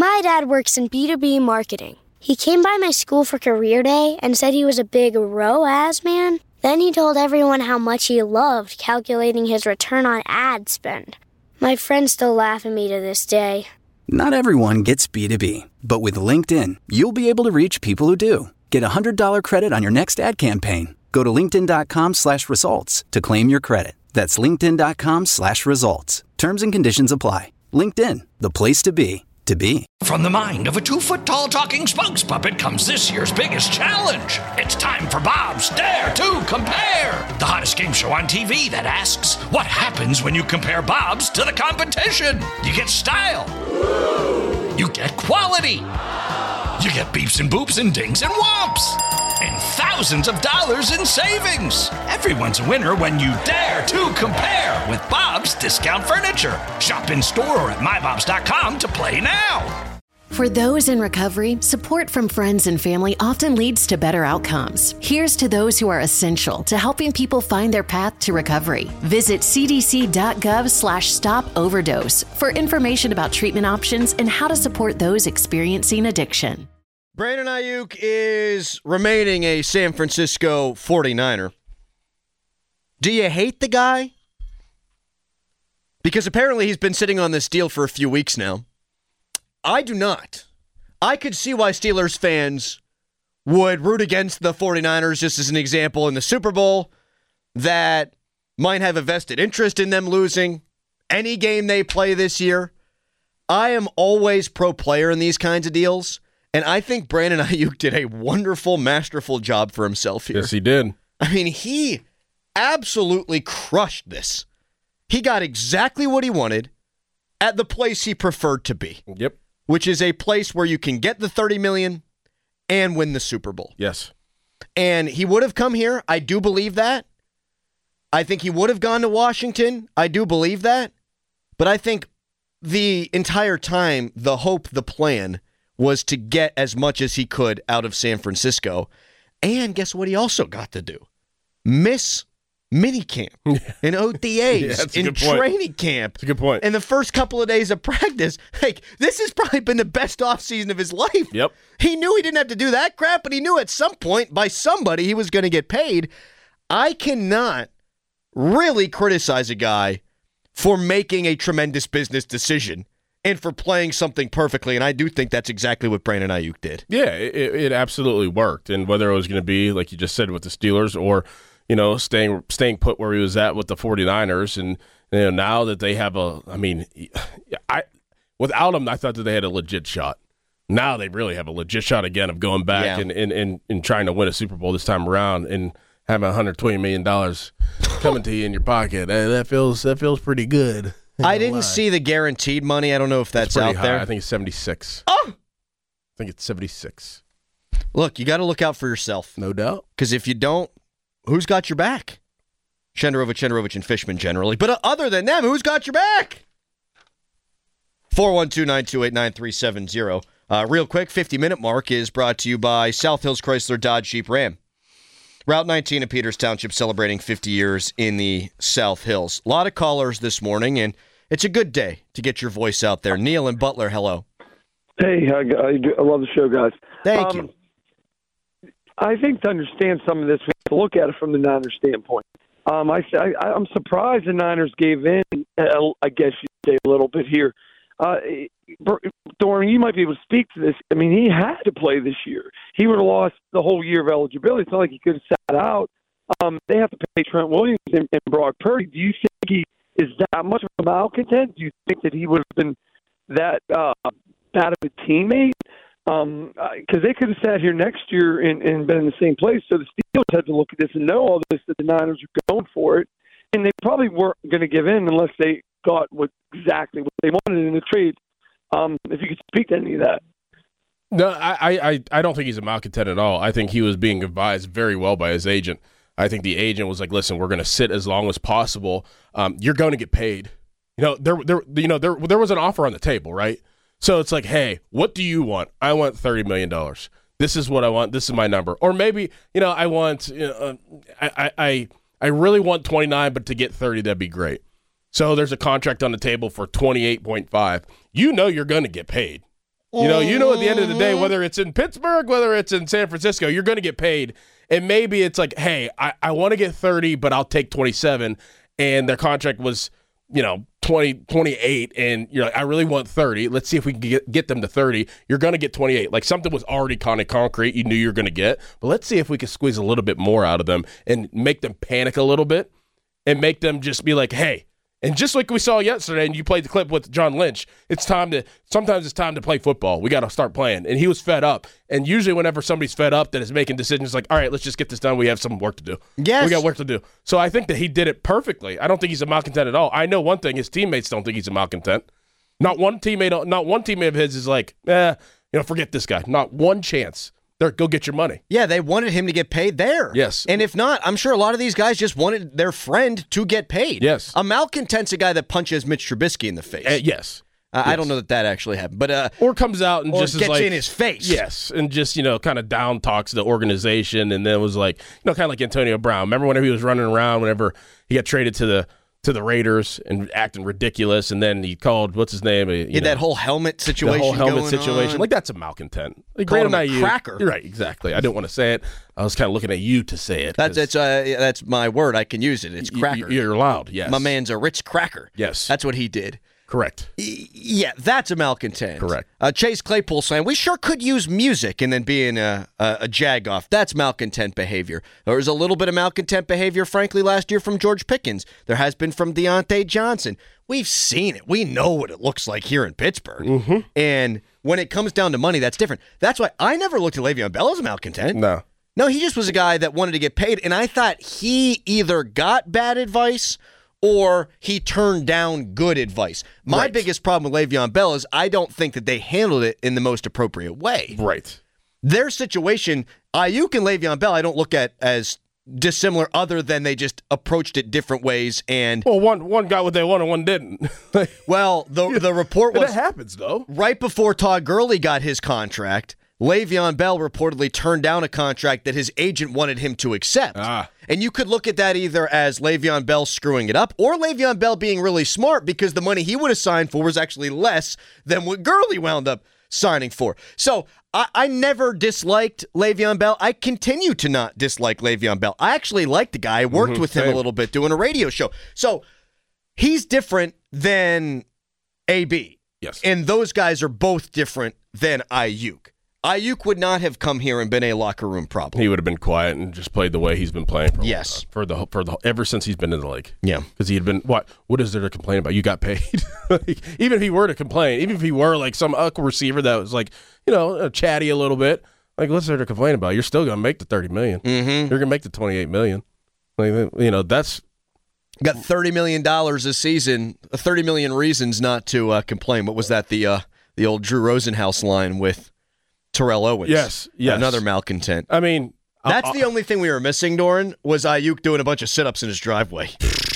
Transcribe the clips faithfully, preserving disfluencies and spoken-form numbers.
My dad works in B two B marketing. He came by my school for career day and said he was a big R O A S man. Then he told everyone how much he loved calculating his return on ad spend. My friends still laugh at me to this day. Not everyone gets B two B, but with LinkedIn, you'll be able to reach people who do. Get a one hundred dollars credit on your next ad campaign. Go to linkedin.com slash results to claim your credit. That's linkedin.com slash results. Terms and conditions apply. LinkedIn, the place to be, to be. From the mind of a two-foot-tall talking spokes puppet comes this year's biggest challenge. It's time for Bob's Dare to Compare, the hottest game show on T V that asks, what happens when you compare Bob's to the competition? You get style. You get quality. You get beeps and boops and dings and whomps. And thousands of dollars in savings. Everyone's a winner when you dare to compare with Bob's Discount Furniture. Shop in store or at my bobs dot com to play now. For those in recovery, support from friends and family often leads to better outcomes. Here's to those who are essential to helping people find their path to recovery. Visit cdc.gov slash stop overdose for information about treatment options and how to support those experiencing addiction. Brandon Ayuk is remaining a San Francisco forty-niner. Do you hate the guy? Because apparently he's been sitting on this deal for a few weeks now. I do not. I could see why Steelers fans would root against the forty-niners, just as an example, in the Super Bowl, that might have a vested interest in them losing any game they play this year. I am always pro-player in these kinds of deals, and I think Brandon Ayuk did a wonderful, masterful job for himself here. Yes, he did. I mean, he absolutely crushed this. He got exactly what he wanted at the place he preferred to be. Yep. Which is a place where you can get the thirty million dollars and win the Super Bowl. Yes. And he would have come here. I do believe that. I think he would have gone to Washington. I do believe that. But I think the entire time, the hope, the plan was to get as much as he could out of San Francisco. And guess what he also got to do? Miss minicamp and O T As yeah, in training camp. That's a good point. And the first couple of days of practice. Like, this has probably been the best offseason of his life. Yep. He knew he didn't have to do that crap, but he knew at some point by somebody he was going to get paid. I cannot really criticize a guy for making a tremendous business decision and for playing something perfectly, and I do think that's exactly what Brandon Ayuk did. Yeah, it, it absolutely worked. And whether it was going to be, like you just said, with the Steelers or – you know, staying staying put where he was at with the forty-niners. And, you know, now that they have a, I mean, I without him, I thought that they had a legit shot. Now they really have a legit shot again of going back yeah. and, and, and, and trying to win a Super Bowl this time around and having one hundred twenty million dollars coming to you in your pocket. Hey, that feels that feels pretty good. I didn't see the guaranteed money. I don't know if that's out high. there. I think it's seventy-six. Oh! I think it's seventy-six. Look, you got to look out for yourself. No doubt. Because if you don't, who's got your back? Shenderovich, Shenderovich, and Fishman generally. But other than them, who's got your back? four one two, nine two eight, nine three seven zero. Uh, real quick, fifty-minute mark is brought to you by South Hills Chrysler Dodge Jeep Ram. Route nineteen in Peters Township celebrating fifty years in the South Hills. A lot of callers this morning, and it's a good day to get your voice out there. Neil and Butler, hello. Hey, I, I, I love the show, guys. Thank um, you. I think to understand some of this, we have to look at it from the Niners standpoint. Um, I, I, I'm surprised the Niners gave in, uh, I guess you'd say, a little bit here. Uh, Thorne, you might be able to speak to this. I mean, he had to play this year. He would have lost the whole year of eligibility. It's not like he could have sat out. Um, they have to pay Trent Williams and, and Brock Purdy. Do you think he is that much of a malcontent? Do you think that he would have been that uh, bad of a teammate? Because um, they could have sat here next year and, and been in the same place. So the Steelers had to look at this and know all this, that the Niners are going for it. And they probably weren't going to give in unless they got what exactly what they wanted in the trade. Um, if you could speak to any of that. No, I, I, I don't think he's a malcontent at all. I think he was being advised very well by his agent. I think the agent was like, listen, we're going to sit as long as possible. Um, you're going to get paid. You know, there, there, you know, there, there was an offer on the table, right? So it's like, hey, what do you want? I want thirty million dollars. This is what I want. This is my number. Or maybe, you know, I want, you know, uh, I, I, I really want twenty-nine, but to get thirty, that'd be great. So there's a contract on the table for twenty-eight point five. You know you're going to get paid. You know, you know at the end of the day, whether it's in Pittsburgh, whether it's in San Francisco, you're going to get paid. And maybe it's like, hey, I, I want to get thirty, but I'll take twenty-seven. And their contract was, you know, twenty, twenty-eight. And you're like, I really want thirty. Let's see if we can get, get them to thirty. You're going to get twenty-eight. Like something was already kind of concrete. You knew you were going to get. But let's see if we can squeeze a little bit more out of them and make them panic a little bit and make them just be like, hey. And just like we saw yesterday, and you played the clip with John Lynch, it's time to, sometimes it's time to play football. We got to start playing. And he was fed up. And usually whenever somebody's fed up that is making decisions like, all right, let's just get this done. We have some work to do. Yes. We got work to do. So I think that he did it perfectly. I don't think he's a malcontent at all. I know one thing, his teammates don't think he's a malcontent. Not one teammate, not one teammate of his is like, eh, you know, forget this guy. Not one chance. There, go get your money. Yeah, they wanted him to get paid there. Yes. And if not, I'm sure a lot of these guys just wanted their friend to get paid. Yes. A malcontent's a guy that punches Mitch Trubisky in the face. Uh, yes. Uh, yes. I don't know that that actually happened. but uh, Or comes out and or just gets is like, in his face. Yes. And just, you know, kind of down talks the organization. And then was like, you know, kind of like Antonio Brown. Remember whenever he was running around, whenever he got traded to the to the Raiders and acting ridiculous, and then he called, what's his name? You yeah, know, that whole helmet situation. The whole helmet going situation. on. Like, that's a malcontent. Like, Called Brandon him a Ayuk, cracker. You're right, exactly. I didn't want to say it. I was kind of looking at you to say it. That's it's, uh, that's my word. I can use it. It's cracker. You're allowed, yes. My man's a rich cracker. Yes. That's what he did. Correct. Y- Yeah, that's a malcontent. Correct. Uh, Chase Claypool saying, we sure could use music and then being a, a, a jag-off. That's malcontent behavior. There was a little bit of malcontent behavior, frankly, last year from George Pickens. There has been from Deontay Johnson. We've seen it. We know what it looks like here in Pittsburgh. Mm-hmm. And when it comes down to money, that's different. That's why I never looked at Le'Veon Bell as a malcontent. No. No, he just was a guy that wanted to get paid, and I thought he either got bad advice or he turned down good advice. My Right. biggest problem with Le'Veon Bell is I don't think that they handled it in the most appropriate way. Right. Their situation, Ayuk and Le'Veon Bell, I don't look at as dissimilar other than they just approached it different ways. And Well, one one got what they wanted, one didn't. well, the the report was That happens, though. right before Todd Gurley got his contract, Le'Veon Bell reportedly turned down a contract that his agent wanted him to accept. Ah. And you could look at that either as Le'Veon Bell screwing it up or Le'Veon Bell being really smart because the money he would have signed for was actually less than what Gurley wound up signing for. So I, I never disliked Le'Veon Bell. I continue to not dislike Le'Veon Bell. I actually liked the guy. I worked Mhm, with him same. a little bit doing a radio show. So he's different than A B. Yes. And those guys are both different than Ayuk. Ayuk would not have come here and been a locker room problem. He would have been quiet and just played the way he's been playing for a Yes. while, for the for the ever since he's been in the league. Yeah. Because he had been what? What is there to complain about? You got paid. Like, even if he were to complain, even if he were like some uck receiver that was like, you know, uh, chatty a little bit, like what's there to complain about? You're still gonna make the thirty million. Mm-hmm. You're gonna make the twenty eight million. Like, you know, that's Got thirty million dollars this season, thirty million reasons not to uh, complain. What was that, the uh, the old Drew Rosenhaus line with Terrell Owens? Yes, yes. Another malcontent. I mean, That's uh, the only thing we were missing, Doran, was Ayuk doing a bunch of sit-ups in his driveway.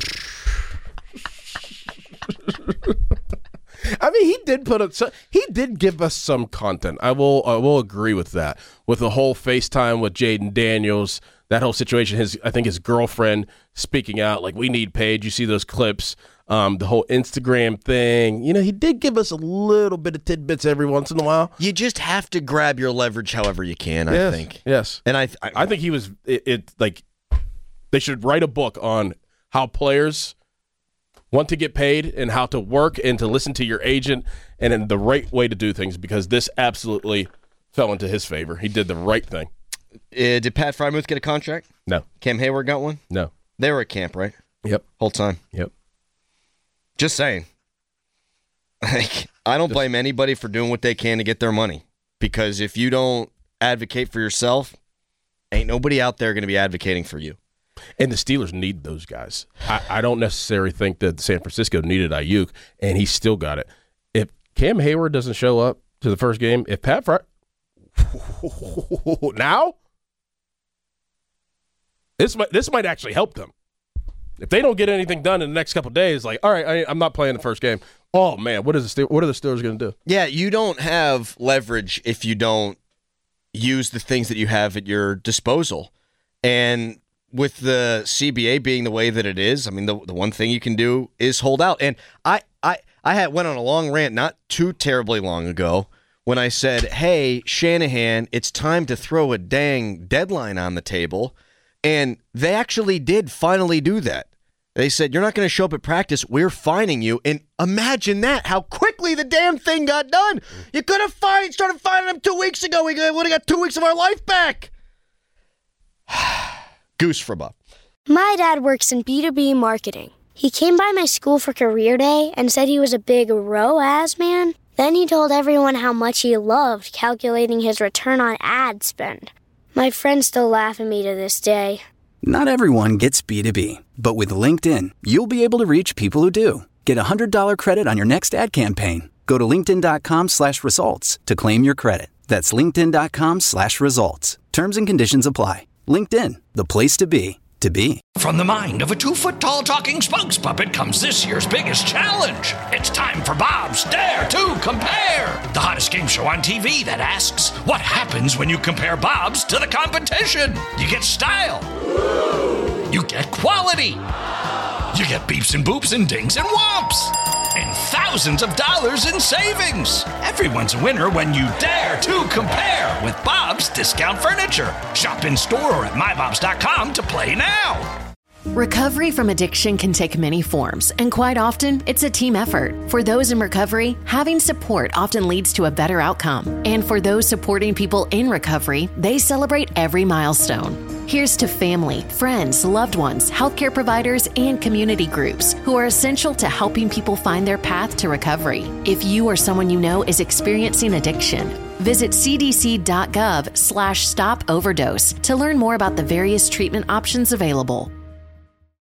I mean, he did put up. So, he did give us some content. I will. I will agree with that. With the whole FaceTime with Jaden Daniels, that whole situation. His, I think, his girlfriend speaking out like, "We need Paige." You see those clips. Um, the whole Instagram thing. You know, he did give us a little bit of tidbits every once in a while. You just have to grab your leverage however you can, I Yes, think. Yes. And I, I, I think he was. It, it like they should write a book on how players want to get paid and how to work and to listen to your agent and in the right way to do things, because this absolutely fell into his favor. He did the right thing. uh, did Pat Frymouth get a contract? No. Cam Hayward got one? No. They were at camp, right? Yep. Whole time. Yep. Just saying. Like, I don't blame anybody for doing what they can to get their money, because if you don't advocate for yourself, ain't nobody out there going to be advocating for you. And the Steelers need those guys. I, I don't necessarily think that San Francisco needed Ayuk, and he still got it. If Cam Hayward doesn't show up to the first game, if Pat Fry now, this might this might actually help them. If they don't get anything done in the next couple of days, like, all right, I, I'm not playing the first game. Oh man, what is the Steel, what are the Steelers going to do? Yeah, you don't have leverage if you don't use the things that you have at your disposal. And with the C B A being the way that it is, I mean, the the one thing you can do is hold out. And I I I had went on a long rant not too terribly long ago when I said, hey, Shanahan, it's time to throw a dang deadline on the table. And they actually did finally do that. They said, you're not going to show up at practice. We're fining you. And imagine that, how quickly the damn thing got done. You could have fined, started fining them two weeks ago. We would have got two weeks of our life back. Goose for Bob. My dad works in B two B marketing. He came by my school for career day and said he was a big R O A S man. Then he told everyone how much he loved calculating his return on ad spend. My friends still laugh at me to this day. Not everyone gets B two B, but with LinkedIn, you'll be able to reach people who do. Get a one hundred dollars credit on your next ad campaign. Go to linkedin.com slash results to claim your credit. That's linkedin.com slash results. Terms and conditions apply. LinkedIn, the place to be, to be. From the mind of a two-foot-tall talking spokes puppet comes this year's biggest challenge. It's time for Bob's Dare to Compare, the hottest game show on T V that asks, what happens when you compare Bob's to the competition? You get style. You get quality. You get beeps and boops and dings and whomps. And thousands of dollars in savings. Everyone's a winner when you dare to compare with Bob's Discount Furniture. Shop in store or at my bobs dot com to play now. Recovery from addiction can take many forms, and quite often, it's a team effort. For those in recovery, having support often leads to a better outcome. And for those supporting people in recovery, they celebrate every milestone. Here's to family, friends, loved ones, healthcare providers, and community groups who are essential to helping people find their path to recovery. If you or someone you know is experiencing addiction, visit cdc.gov slash stop overdose to learn more about the various treatment options available.